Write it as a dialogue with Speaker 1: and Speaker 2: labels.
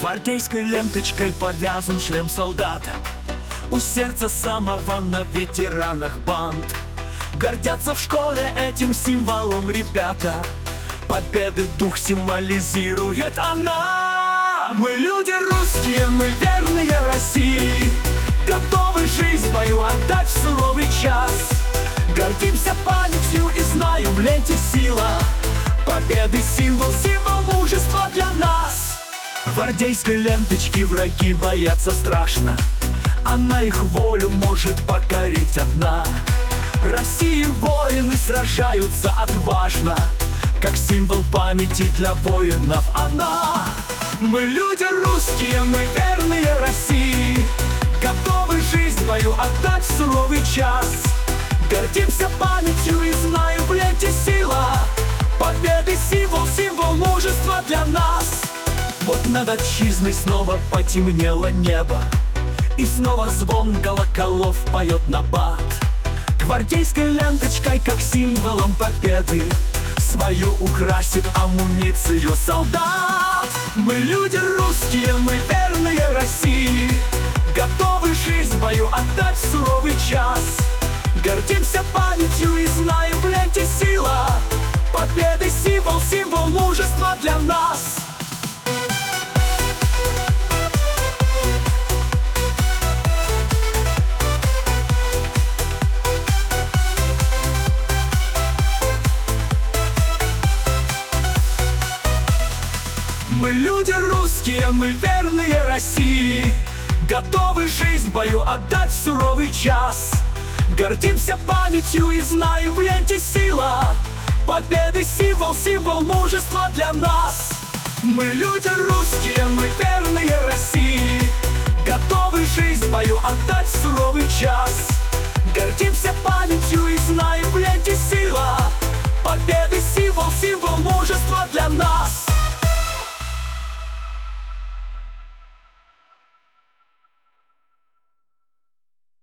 Speaker 1: Гвардейской ленточкой повязан шлем солдата. У сердца самого на ветеранах банд. Гордятся в школе этим символом ребята. Победы дух символизирует она. Мы люди русские, мы верные России, готовы жизнь свою отдать в суровый час. Гордимся памятью и знаю, в ленте сила победы символ, символ мужества для нас. Гвардейской ленточки враги боятся страшно, она их волю может покорить одна. России воины сражаются отважно, как символ памяти для воинов она. Мы люди русские, мы верные России, готовы жизнь свою отдать в суровый час. Гордимся памятью и знаю, в ленте сила победы символ, символ мужества для нас. Вот над отчизной снова потемнело небо, и снова звон колоколов поет набат. Гвардейской ленточкой, как символом победы, свою украсит амуницию солдат. Мы люди русские, мы верные России, готовы жизнь свою отдать в суровый час. Гордимся памятью и знаем, в ленте сила победы символ, символ мужества для нас. Мы люди русские, мы верные России, готовы жизнь свою отдать в суровый час. Гордимся памятью и знаем, в ленте сила победы символ, символ мужества для нас. Мы люди русские, мы верные России, готовы жизнь свою отдать в суровый час. Гордимся